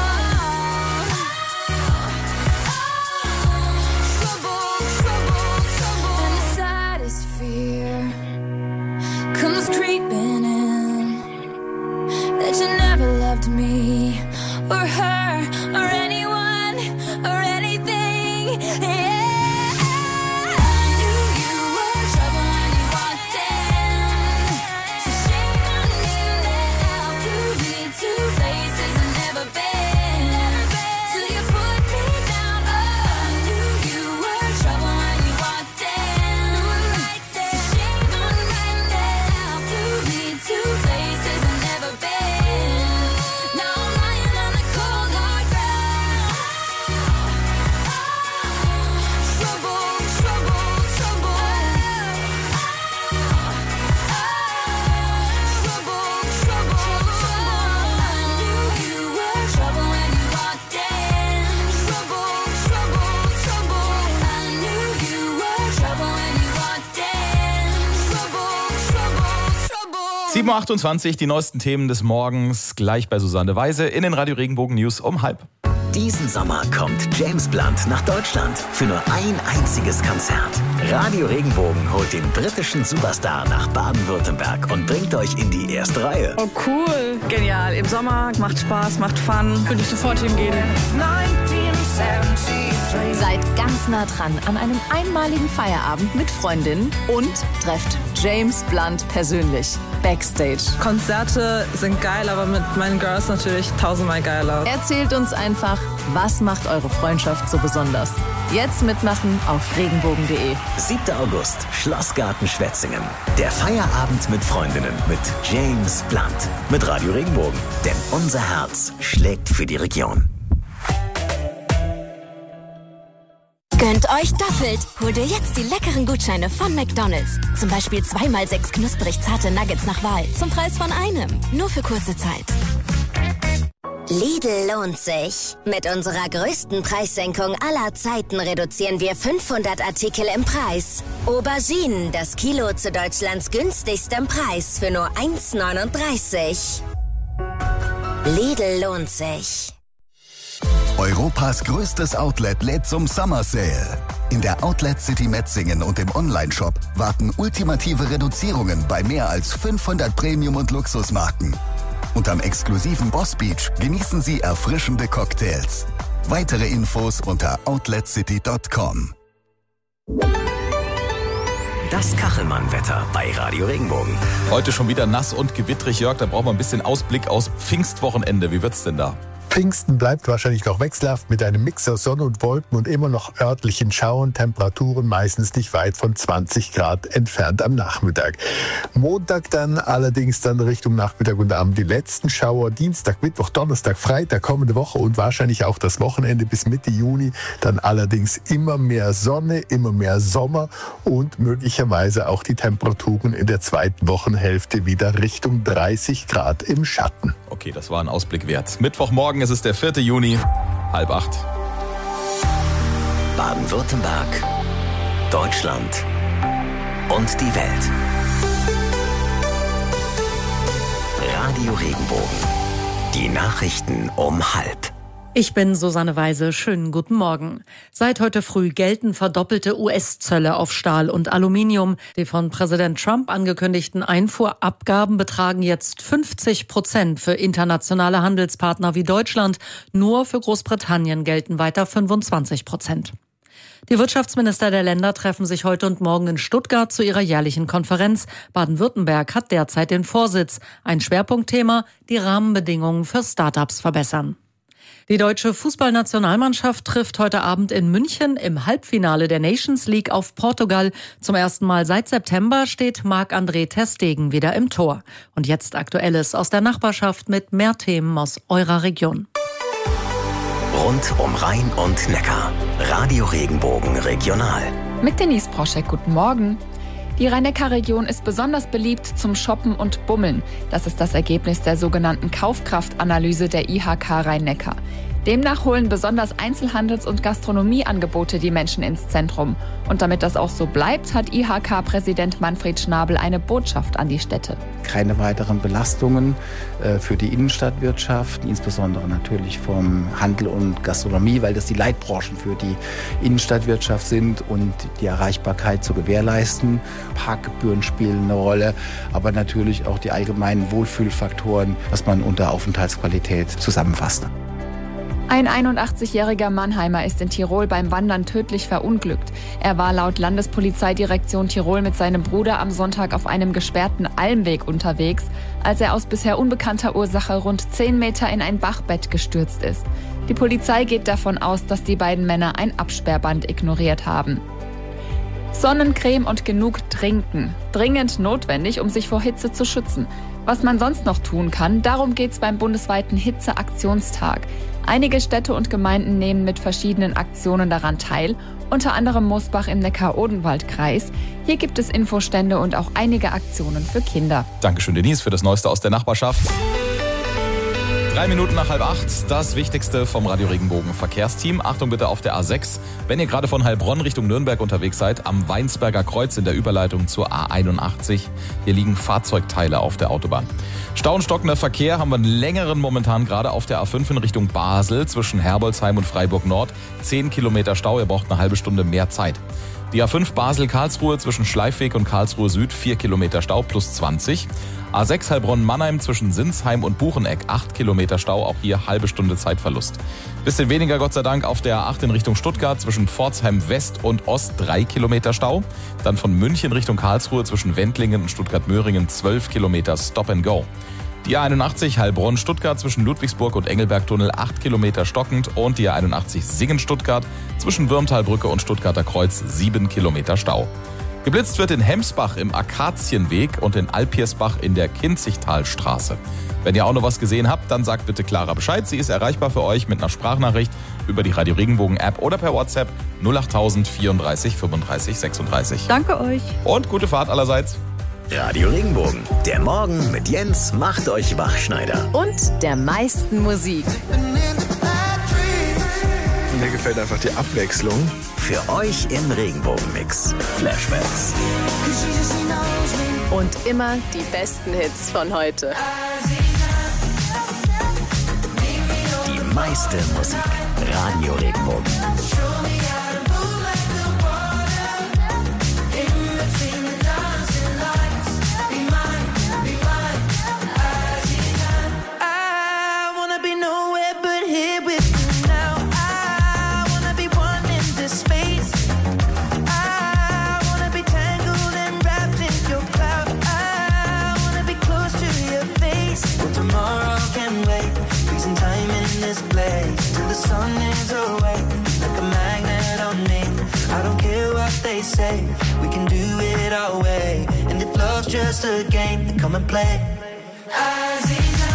Trouble, trouble, trouble. And the saddest fear comes creeping in, that you never loved me or her or anyone or anything. Yeah, I knew you were trouble when you walked in. So shame on me now. Blew me to places I've never been. Till you put me down. Oh, I knew you were trouble when you walked in. So shame on me now. Blew me to places I've never been. Now I'm lying on the cold hard ground. Trouble, trouble, trouble. Trouble, trouble, trouble. I knew you were trouble when you walked in. Trouble, trouble, trouble. I knew you were trouble when you walked in. Trouble, trouble, trouble. sieben Uhr achtundzwanzig, die neuesten Themen des Morgens, gleich bei Susanne Weise in den Radio Regenbogen News um halb. Diesen Sommer kommt James Blunt nach Deutschland für nur ein einziges Konzert. Radio Regenbogen holt den britischen Superstar nach Baden-Württemberg und bringt euch in die erste Reihe. Oh cool, genial. Im Sommer, macht Spaß, macht Fun. Würde ich sofort hingehen. Seid ganz nah dran an einem einmaligen Feierabend mit Freundinnen und trefft James Blunt persönlich. Backstage. Konzerte sind geil, aber mit meinen Girls natürlich tausendmal geiler. Erzählt uns einfach, was macht eure Freundschaft so besonders? Jetzt mitmachen auf regenbogen punkt de. siebter August, Schlossgarten Schwetzingen. Der Feierabend mit Freundinnen mit James Blunt. Mit Radio Regenbogen. Denn unser Herz schlägt für die Region. Gönnt euch doppelt. Hol dir jetzt die leckeren Gutscheine von McDonald's. Zum Beispiel zwei mal sechs knusprig zarte Nuggets nach Wahl. Zum Preis von einem. Nur für kurze Zeit. Lidl lohnt sich. Mit unserer größten Preissenkung aller Zeiten reduzieren wir fünfhundert Artikel im Preis. Auberginen, das Kilo zu Deutschlands günstigstem Preis für nur eins neununddreißig. Lidl lohnt sich. Europas größtes Outlet lädt zum Summer Sale. In der Outlet City Metzingen und im Onlineshop warten ultimative Reduzierungen bei mehr als fünfhundert Premium- und Luxusmarken. Und am exklusiven Boss Beach genießen Sie erfrischende Cocktails. Weitere Infos unter outlet city punkt com. Das Kachelmann-Wetter bei Radio Regenbogen. Heute schon wieder nass und gewittrig, Jörg. Da brauchen wir ein bisschen Ausblick aus Pfingstwochenende. Wie wird's denn da? Pfingsten bleibt wahrscheinlich noch wechselhaft mit einem Mix aus Sonne und Wolken und immer noch örtlichen Schauern, Temperaturen meistens nicht weit von zwanzig Grad entfernt am Nachmittag. Montag dann allerdings dann Richtung Nachmittag und Abend die letzten Schauer. Dienstag, Mittwoch, Donnerstag, Freitag, kommende Woche und wahrscheinlich auch das Wochenende bis Mitte Juni. Dann allerdings immer mehr Sonne, immer mehr Sommer und möglicherweise auch die Temperaturen in der zweiten Wochenhälfte wieder Richtung dreißig Grad im Schatten. Okay, das war ein Ausblick wert. Mittwochmorgen, es ist der vierte Juni, halb acht. Baden-Württemberg, Deutschland und die Welt. Radio Regenbogen. Die Nachrichten um halb. Ich bin Susanne Weise. Schönen guten Morgen. Seit heute früh gelten verdoppelte U S-Zölle auf Stahl und Aluminium. Die von Präsident Trump angekündigten Einfuhrabgaben betragen jetzt fünfzig Prozent für internationale Handelspartner wie Deutschland. Nur für Großbritannien gelten weiter fünfundzwanzig Prozent. Die Wirtschaftsminister der Länder treffen sich heute und morgen in Stuttgart zu ihrer jährlichen Konferenz. Baden-Württemberg hat derzeit den Vorsitz. Ein Schwerpunktthema: die Rahmenbedingungen für Start-ups verbessern. Die deutsche Fußballnationalmannschaft trifft heute Abend in München im Halbfinale der Nations League auf Portugal. Zum ersten Mal seit September steht Marc-André ter Stegen wieder im Tor. Und jetzt Aktuelles aus der Nachbarschaft mit mehr Themen aus eurer Region. Rund um Rhein und Neckar. Radio Regenbogen Regional. Mit Denise Proschek, guten Morgen. Die Rhein-Neckar-Region ist besonders beliebt zum Shoppen und Bummeln. Das ist das Ergebnis der sogenannten Kaufkraftanalyse der I H K Rhein-Neckar. Demnach holen besonders Einzelhandels- und Gastronomieangebote die Menschen ins Zentrum. Und damit das auch so bleibt, hat I H K-Präsident Manfred Schnabel eine Botschaft an die Städte. Keine weiteren Belastungen äh, für die Innenstadtwirtschaft, insbesondere natürlich vom Handel und Gastronomie, weil das die Leitbranchen für die Innenstadtwirtschaft sind und die Erreichbarkeit zu gewährleisten. Parkgebühren spielen eine Rolle, aber natürlich auch die allgemeinen Wohlfühlfaktoren, was man unter Aufenthaltsqualität zusammenfasst. Ein einundachtzigjähriger Mannheimer ist in Tirol beim Wandern tödlich verunglückt. Er war laut Landespolizeidirektion Tirol mit seinem Bruder am Sonntag auf einem gesperrten Almweg unterwegs, als er aus bisher unbekannter Ursache rund zehn Meter in ein Bachbett gestürzt ist. Die Polizei geht davon aus, dass die beiden Männer ein Absperrband ignoriert haben. Sonnencreme und genug trinken. Dringend notwendig, um sich vor Hitze zu schützen. Was man sonst noch tun kann, darum geht's beim bundesweiten Hitzeaktionstag. Einige Städte und Gemeinden nehmen mit verschiedenen Aktionen daran teil, unter anderem Mosbach im Neckar-Odenwald-Kreis. Hier gibt es Infostände und auch einige Aktionen für Kinder. Dankeschön, Denise, für das Neueste aus der Nachbarschaft. Drei Minuten nach halb acht, das Wichtigste vom Radio Regenbogen Verkehrsteam. Achtung bitte auf der A sechs, wenn ihr gerade von Heilbronn Richtung Nürnberg unterwegs seid, am Weinsberger Kreuz in der Überleitung zur A einundachtzig. Hier liegen Fahrzeugteile auf der Autobahn. Stau und stockender Verkehr haben wir einen längeren momentan gerade auf der A fünf in Richtung Basel zwischen Herbolzheim und Freiburg Nord. Zehn Kilometer Stau, ihr braucht eine halbe Stunde mehr Zeit. Die A fünf Basel-Karlsruhe zwischen Schleifweg und Karlsruhe Süd, vier Kilometer Stau plus zwanzig. A sechs Heilbronn-Mannheim zwischen Sinsheim und Bucheneck, acht Kilometer Stau, auch hier halbe Stunde Zeitverlust. Bisschen weniger Gott sei Dank auf der A acht in Richtung Stuttgart zwischen Pforzheim West und Ost, drei Kilometer Stau. Dann von München Richtung Karlsruhe zwischen Wendlingen und Stuttgart-Möhringen, zwölf Kilometer Stop and Go. Die A einundachtzig Heilbronn-Stuttgart zwischen Ludwigsburg und Engelbergtunnel, acht Kilometer stockend. Und die A einundachtzig Singen-Stuttgart zwischen Würmtalbrücke und Stuttgarter Kreuz, sieben Kilometer Stau. Geblitzt wird in Hemsbach im Akazienweg und in Alpiersbach in der Kinzigtalstraße. Wenn ihr auch noch was gesehen habt, dann sagt bitte Clara Bescheid. Sie ist erreichbar für euch mit einer Sprachnachricht über die Radio Regenbogen App oder per WhatsApp null acht tausend vierunddreißig fünfunddreißig sechsunddreißig. Danke euch. Und gute Fahrt allerseits. Radio Regenbogen. Der Morgen mit Jens macht euch Wachschneider. Und der meisten Musik. Mir gefällt einfach die Abwechslung. Für euch im Regenbogen-Mix. Flashbacks. Und immer die besten Hits von heute. Die meiste Musik. Radio Regenbogen. Say we can do it our way, and if love's just a game, then come and play. Aziza,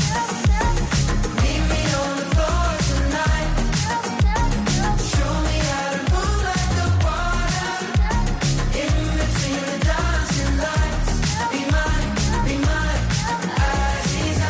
meet me on the floor tonight. Show me how to move like the water in between the dancing lights. Be mine, be mine, Aziza.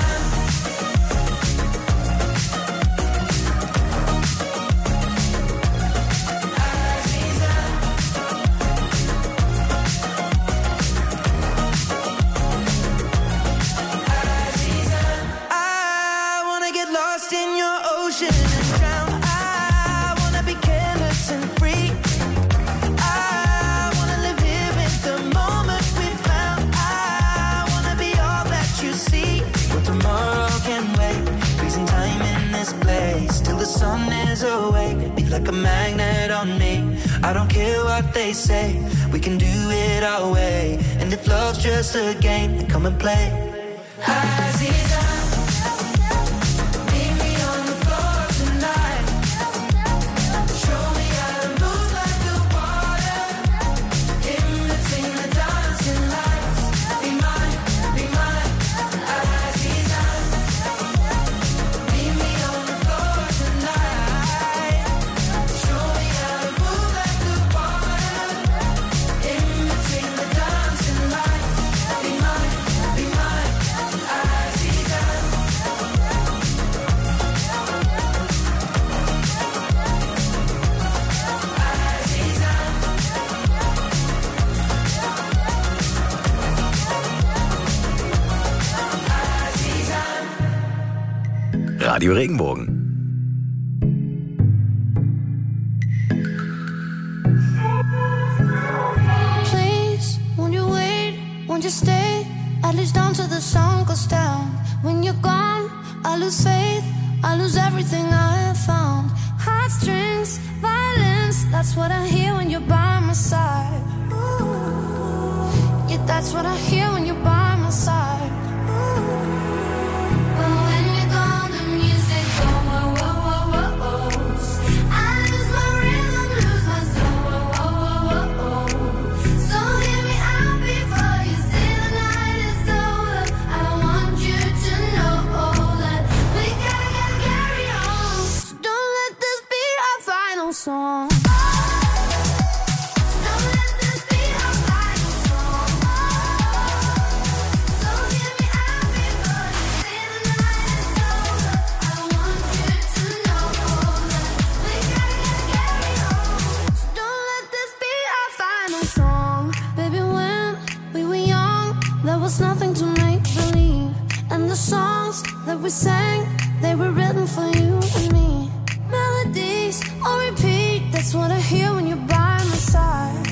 Like a magnet on me. I don't care what they say. We can do it our way. And if love's just a game, then come and play. Aziza, meet me on the floor tonight. Show me how to move like the water in between the dancing lights. Be mine, be mine, Aziza. Meet me on the floor tonight. Radio Regenbogen. Please, won't you wait, won't you stay, at least until the sun goes down. When you're gone, I lose faith, I lose everything I have found. Heartstrings, violence, that's what I hear when you're by my side. Yeah, that's what I hear when you're by my side. Song. Baby, when we were young, there was nothing to make believe, and the songs that we sang, they were written for you and me. Melodies on repeat, that's what I hear when you're by my side.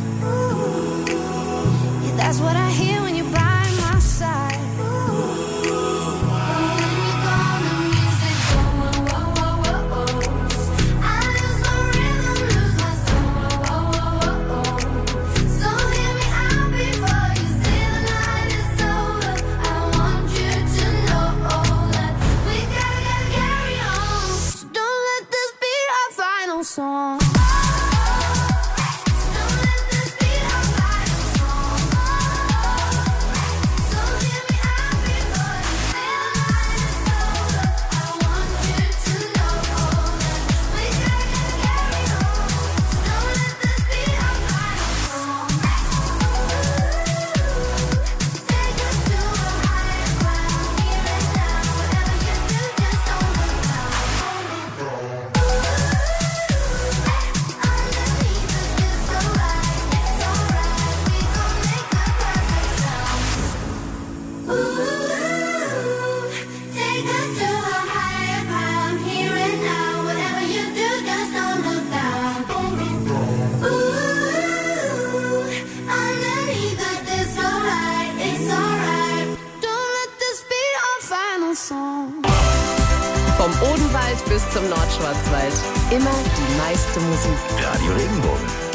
Yeah, that's what I hear when you're by my side. Song. chanson. Vom Odenwald bis zum Nordschwarzwald. Immer die meiste Musik. Radio Regenbogen.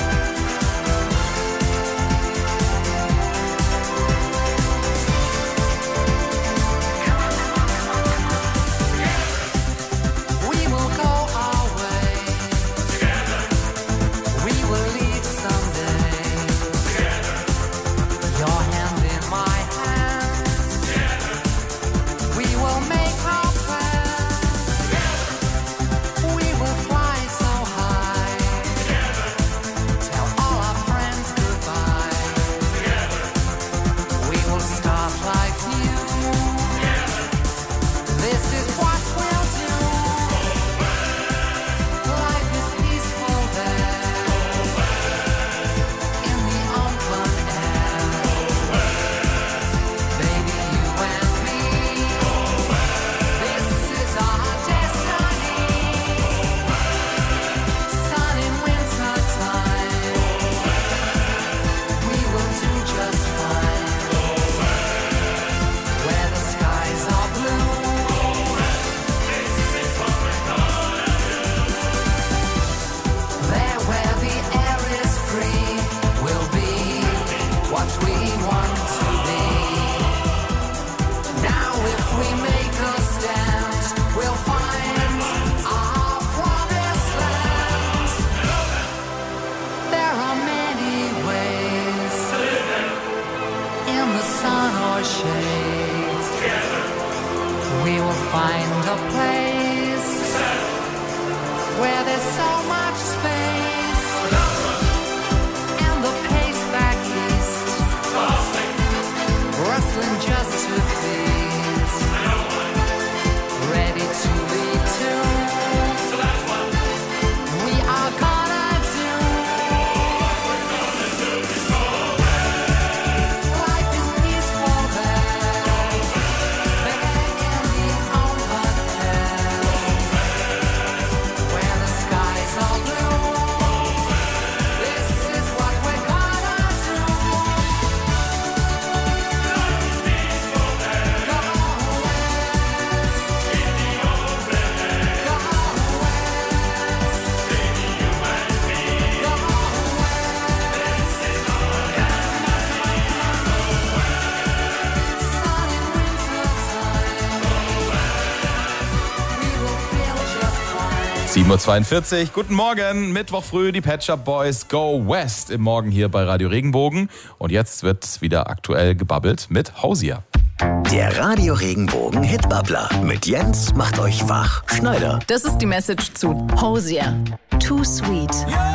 sieben Uhr zweiundvierzig, guten Morgen, Mittwoch früh, die Pet Shop Boys Go West im Morgen hier bei Radio Regenbogen. Und jetzt wird wieder aktuell gebabbelt mit Hosier. Der Radio Regenbogen Hitbabbler mit Jens macht euch wach. Schneider. Das ist die Message zu Hosier. Too sweet.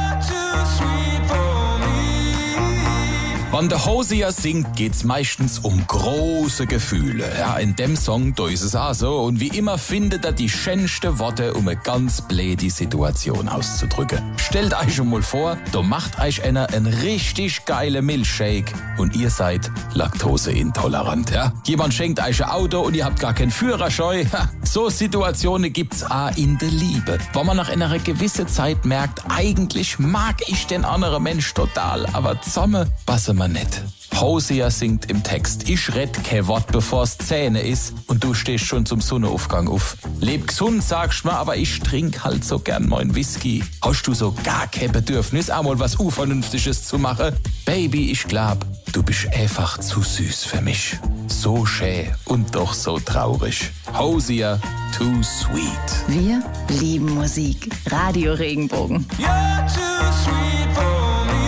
Wenn der Hosier singt, geht's meistens um große Gefühle. Ja, in dem Song, da ist es auch so. Und wie immer findet er die schönsten Worte, um eine ganz blöde Situation auszudrücken. Stellt euch schon mal vor, da macht euch einer einen richtig geile Milchshake und ihr seid laktoseintolerant. Ja? Jemand schenkt euch ein Auto und ihr habt gar keinen Führerschein. Ha, so Situationen gibt's auch in der Liebe. Wenn man nach einer gewissen Zeit merkt, eigentlich mag ich den anderen Mensch total, aber zusammen passen wir nicht. Hosier singt im Text: Ich redd kein Wort, bevor's Zähne ist und du stehst schon zum Sonnenaufgang auf. Leb gesund, sagst mir, aber ich trink halt so gern meinen Whisky. Hast du so gar kein Bedürfnis, einmal was Unvernünftiges zu machen? Baby, ich glaub, du bist einfach zu süß für mich. So schön und doch so traurig. Hosier, too sweet. Wir lieben Musik. Radio Regenbogen. You're too sweet for me.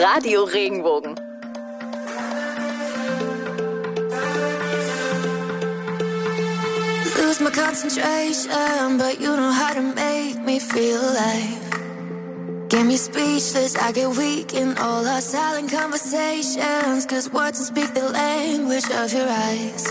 Radio Regenbogen. Lose my concentration, but you know how to make me feel alive. Get me speechless, I get weak in all our silent conversations, cause words don't speak the language of your eyes.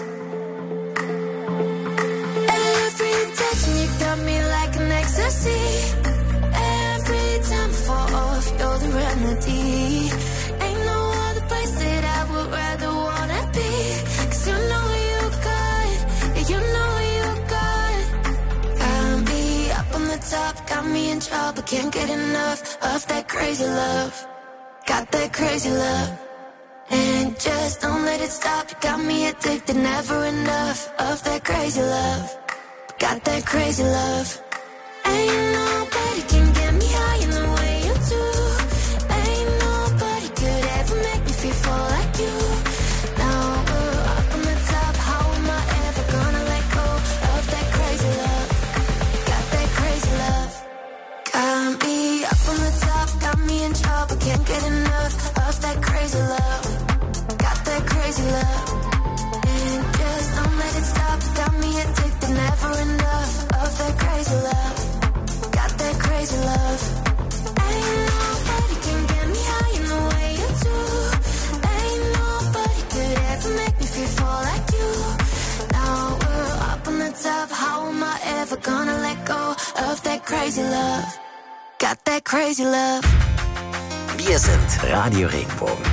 Every touch you got me like an ecstasy. Every time I fall off, you're the remedy. Ain't no other place that I would rather wanna be, cause you know you got, yeah, you know you got. Got me up on the top, got me in trouble, can't get enough of that crazy love. Got that crazy love. And just don't let it stop, you got me addicted, never enough of that crazy love. Got that crazy love. Ain't nobody can get me high in the way you do. Ain't nobody could ever make me feel full like you. Now we're up on the top, how am I ever gonna let go of that crazy love? Got that crazy love. Got me up on the top, got me in trouble, can't get enough of that crazy love. Got that crazy love. And just don't let it stop, got me addicted, never enough of that crazy love. Got that crazy love. Ain't nobody can get me high in the way you do. Ain't nobody could ever make me feel full like you. Now we're up on the top, how am I ever gonna let go of that crazy love? Got that crazy love. Wir sind Radio Regenbogen.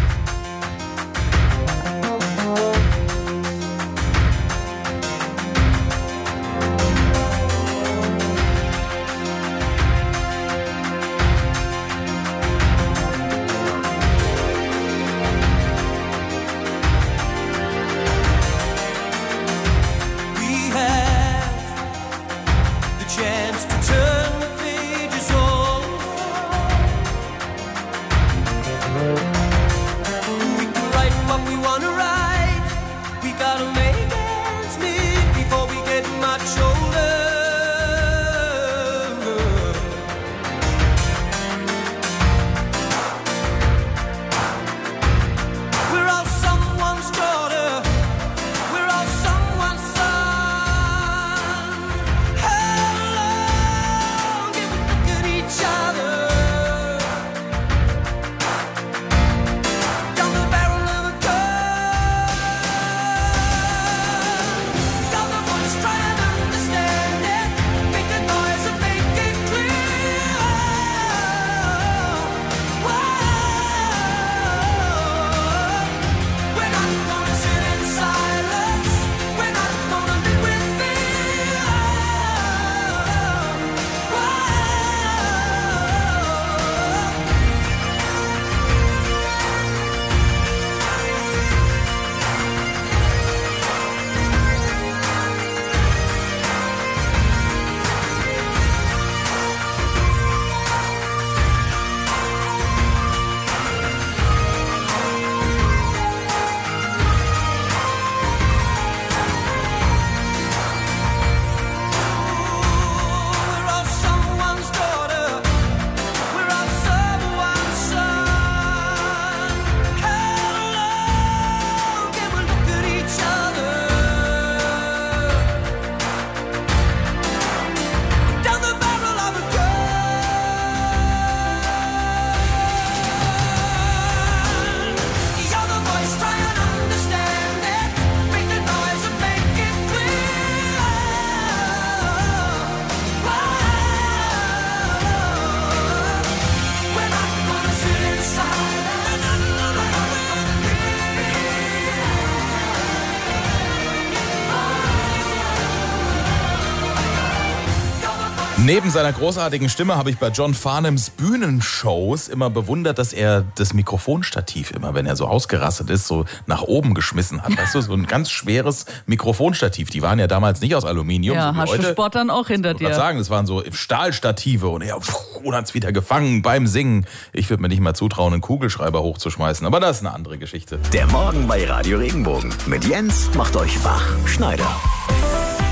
Neben seiner großartigen Stimme habe ich bei John Farnhams Bühnenshows immer bewundert, dass er das Mikrofonstativ immer, wenn er so ausgerastet ist, so nach oben geschmissen hat. Weißt du, so ein ganz schweres Mikrofonstativ. Die waren ja damals nicht aus Aluminium. Ja, so wie hast heute. du Sport dann auch hinter dir. Ich wollte sagen, das waren so Stahlstative und er hat es wieder gefangen beim Singen. Ich würde mir nicht mal zutrauen, einen Kugelschreiber hochzuschmeißen, aber das ist eine andere Geschichte. Der Morgen bei Radio Regenbogen mit Jens macht euch wach. Schneider.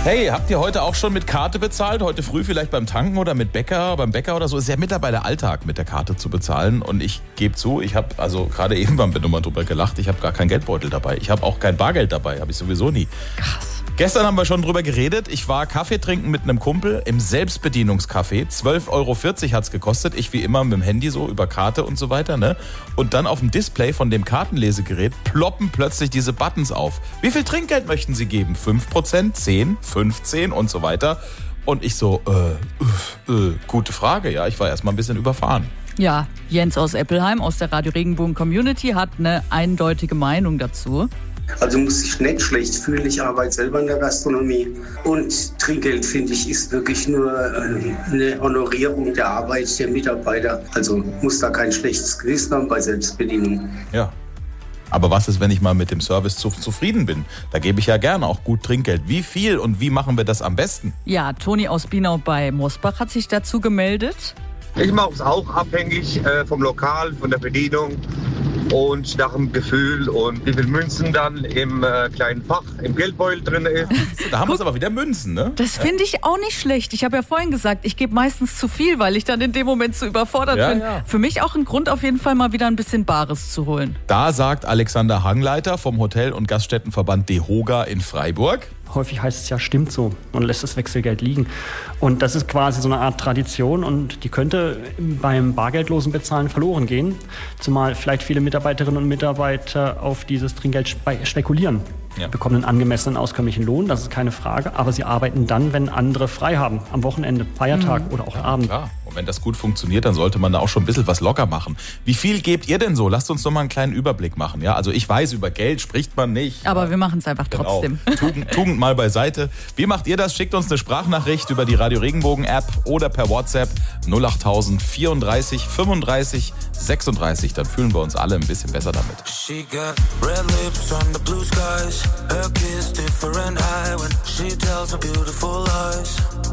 Hey, habt ihr heute auch schon mit Karte bezahlt? Heute früh vielleicht beim Tanken oder mit Bäcker, beim Bäcker oder so? Ist ja mittlerweile Alltag, mit der Karte zu bezahlen. Und ich gebe zu, ich habe, also gerade eben haben wir nochmal drüber gelacht, ich habe gar keinen Geldbeutel dabei. Ich habe auch kein Bargeld dabei, habe ich sowieso nie. Krass. Gestern haben wir schon drüber geredet. Ich war Kaffee trinken mit einem Kumpel im Selbstbedienungscafé. zwölf Euro vierzig hat's gekostet. Ich wie immer mit dem Handy so über Karte und so weiter. Ne? Und dann auf dem Display von dem Kartenlesegerät ploppen plötzlich diese Buttons auf. Wie viel Trinkgeld möchten Sie geben? fünf Prozent, zehn, fünfzehn und so weiter. Und ich so, äh, äh, gute Frage. Ja, ich war erstmal ein bisschen überfahren. Ja, Jens aus Eppelheim aus der Radio Regenbogen Community hat eine eindeutige Meinung dazu. Also muss ich nicht schlecht fühlen, ich arbeite selber in der Gastronomie. Und Trinkgeld, finde ich, ist wirklich nur eine Honorierung der Arbeit der Mitarbeiter. Also muss da kein schlechtes Gewissen haben bei Selbstbedienung. Ja. Aber was ist, wenn ich mal mit dem Service zu, zufrieden bin? Da gebe ich ja gerne auch gut Trinkgeld. Wie viel und wie machen wir das am besten? Ja, Toni aus Bienau bei Mosbach hat sich dazu gemeldet. Ich mache es auch abhängig äh, vom Lokal, von der Bedienung und nach dem Gefühl und wie viel Münzen dann im äh, kleinen Fach, im Geldbeutel drin ist. Da haben wir es aber wieder Münzen, ne? Das finde ich auch nicht schlecht. Ich habe ja vorhin gesagt, ich gebe meistens zu viel, weil ich dann in dem Moment zu überfordert Ja, bin. ja. Für mich auch ein Grund, auf jeden Fall mal wieder ein bisschen Bares zu holen. Da sagt Alexander Hangleiter vom Hotel- und Gaststättenverband DEHOGA in Freiburg. Häufig heißt es ja, stimmt so und lässt das Wechselgeld liegen. Und das ist quasi so eine Art Tradition und die könnte beim bargeldlosen Bezahlen verloren gehen. Zumal vielleicht viele Mitarbeiterinnen und Mitarbeiter auf dieses Trinkgeld spe- spekulieren. Ja. Bekommen einen angemessenen, auskömmlichen Lohn, das ist keine Frage. Aber sie arbeiten dann, wenn andere frei haben, am Wochenende, Feiertag Mhm. oder auch Abend. Klar. Und wenn das gut funktioniert, dann sollte man da auch schon ein bisschen was locker machen. Wie viel gebt ihr denn so? Lasst uns doch mal einen kleinen Überblick machen. Ja, also ich weiß, über Geld spricht man nicht. Aber wir machen es einfach trotzdem. Genau. Tugend, Tugend mal beiseite. Wie macht ihr das? Schickt uns eine Sprachnachricht über die Radio Regenbogen App oder per WhatsApp null acht tausend vierunddreißig fünfunddreißig sechsunddreißig. Dann fühlen wir uns alle ein bisschen besser damit. She got red lips on the blue skies. Her kiss different high when she tells her beautiful lies.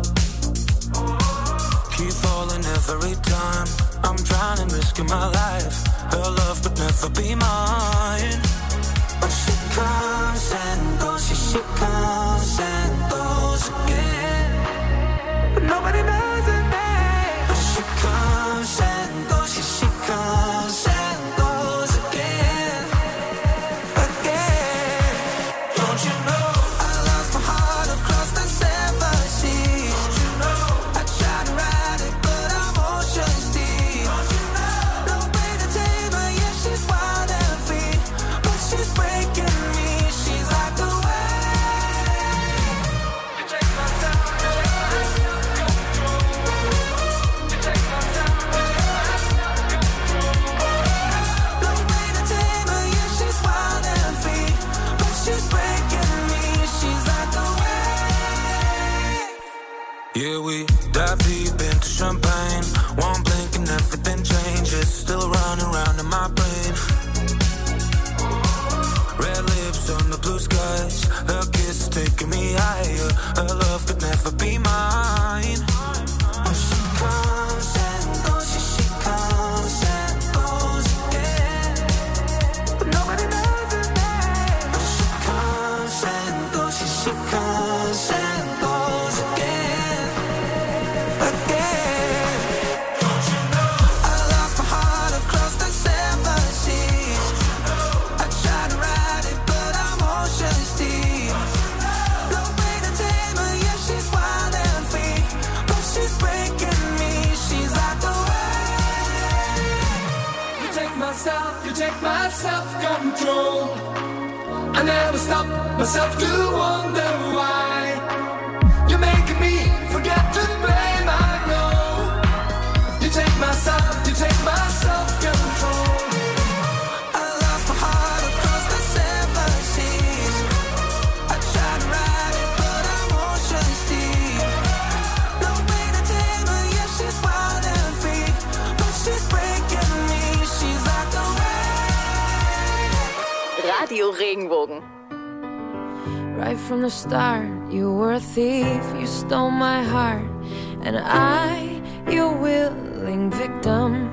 Keep falling every time. I'm drowning, risking my life. Her love could never be mine. But she comes and goes, she, she comes and goes again. But nobody knows her name. But she comes and goes, she, she comes and goes again. Again. Don't you know I lost my heart across the seven seas? Don't you know I tried to ride it, but I'm ocean's deep. Don't you know no way to tame her, yeah, she's wild and free. But she's breaking me, she's like a wave. You take my time, you take my time, no way to tame her, yeah, she's wild and free. But she's breaking me, she's like a wave. Yeah, we dive deep into champagne. One blink and everything changes. Still running around in my brain. Red lips on the blue skies. Her kiss is taking me higher. Her love could never be mine. But she comes and goes, she, she comes and goes again. But nobody knows her name. But she comes and goes, she, she comes and goes again. Again. Don't you know I lost my heart across the seven seas? I tried to ride it, but I'm ocean's deep. No way to tame her, yeah, she's wild and free. But she's breaking me, she's like a wave. You take my self, you take my self-control. I never stop myself to wonder why. You're making me forget to blame, I know. You take my self, you take my self-control. I lost my heart across the seven seas. I tried to ride it, but I'm ocean's deep. No way to tame her, yeah, she's wild and free. But she's breaking me, she's like a wave. Radio Regenbogen. Right from the start, you were a thief, you stole my heart, and I, your willing victim.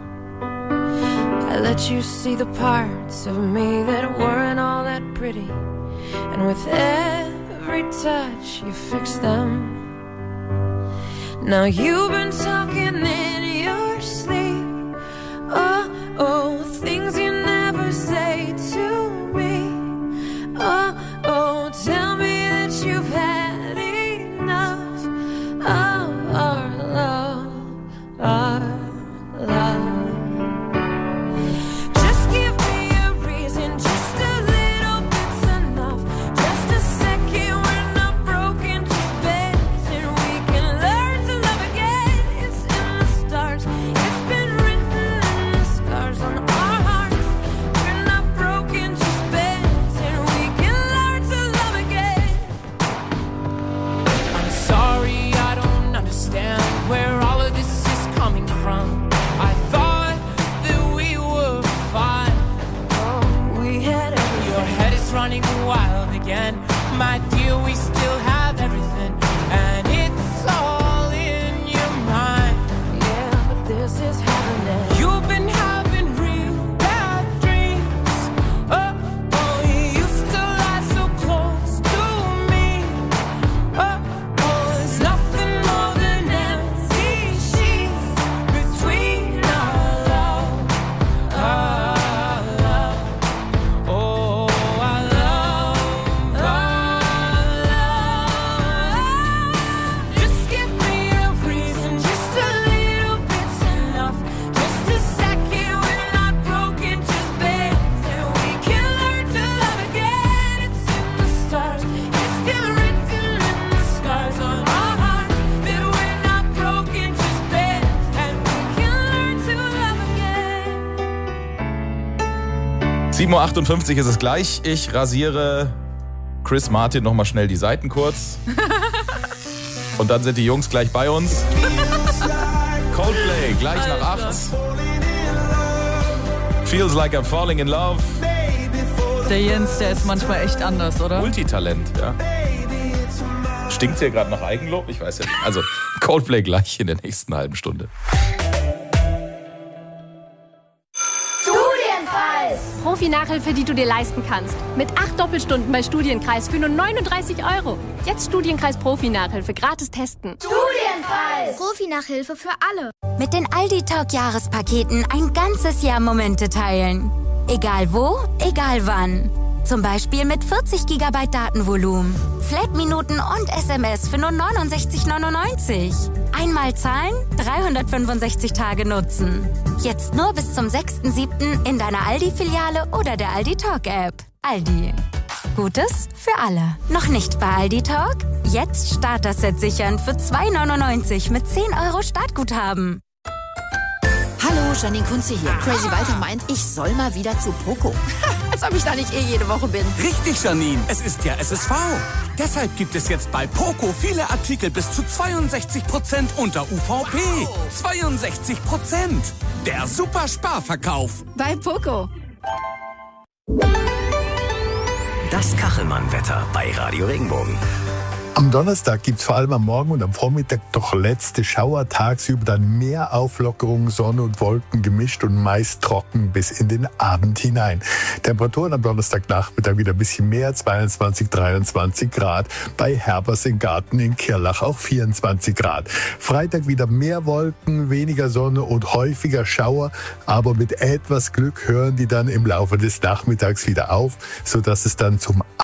I let you see the parts of me that weren't all that pretty, and with every every touch you fix them. Now you've been talking in your sleep. Oh, oh, things you never say to me. Oh, oh, tell me that you've had enough of our love, our love. Just give me a reason, just a little bit's enough. Just a second, we're not broken, just bends, and we can learn to love again. It's in the stars, it's been written in the scars on our hearts. We're not broken, just bends, and we can learn to love again. I'm sorry, I don't understand where all of this is coming from. I thought that we were fine. Oh, we had everything. Your head is running wild again. My dear, we still have everything. And it's all in your mind. Yeah, but this is happening. You've been having real bad dreams. Oh, oh, you used to lie so close to me. Oh, oh, there's nothing more than empty sheets between our love, our love. Oh, our love, our love. Just give me a reason, just a little bit's enough. Just a second, we're not broken, just bends, and we can learn to love again. It's in the stars, it's still written in the scars on our hearts. That we're not broken, just bends, and we can learn to love again. sieben Uhr achtundfünfzig ist es gleich. Ich rasiere Chris Martin nochmal schnell die Seiten kurz. Und dann sind die Jungs gleich bei uns. Coldplay, gleich nach acht. Feels like I'm falling in love. Der Jens, der ist manchmal echt anders, oder? Multitalent, ja. Stinkt's hier gerade nach Eigenlob? Ich weiß ja nicht. Also Coldplay gleich in der nächsten halben Stunde. Studienkreis! Profi-Nachhilfe, die du dir leisten kannst. Mit acht Doppelstunden bei Studienkreis für nur neununddreißig Euro. Jetzt Studienkreis Profi-Nachhilfe gratis testen. Studienkreis! Profi-Nachhilfe für alle. Mit den Aldi Talk Jahrespaketen ein ganzes Jahr Momente teilen. Egal wo, egal wann. Zum Beispiel mit vierzig Gigabyte Datenvolumen, Flat-Minuten und S M S für nur neunundsechzig neunundneunzig. Einmal zahlen, dreihundertfünfundsechzig Tage nutzen. Jetzt nur bis zum sechsten siebten in deiner Aldi-Filiale oder der Aldi Talk App. Aldi. Gutes für alle. Noch nicht bei Aldi Talk? Jetzt Starter-Set sichern für zwei neunundneunzig mit zehn Euro Startguthaben. Hallo, Janine Kunze hier. Crazy Walter meint, ich soll mal wieder zu Poco. Als ob ich da nicht eh jede Woche bin. Richtig, Janine. Es ist ja S S V. Deshalb gibt es jetzt bei Poco viele Artikel bis zu zweiundsechzig Prozent unter U V P. zweiundsechzig Prozent. Der super Sparverkauf. Bei Poco. Das Kachelmann-Wetter bei Radio Regenbogen. Am Donnerstag gibt es vor allem am Morgen und am Vormittag doch letzte Schauer, tagsüber dann mehr Auflockerung, Sonne und Wolken gemischt und meist trocken bis in den Abend hinein. Temperaturen am Donnerstagnachmittag wieder ein bisschen mehr, zweiundzwanzig, dreiundzwanzig Grad. Bei Herbers in Garten in Kirlach auch vierundzwanzig Grad. Freitag wieder mehr Wolken, weniger Sonne und häufiger Schauer, aber mit etwas Glück hören die dann im Laufe des Nachmittags wieder auf, sodass es dann zum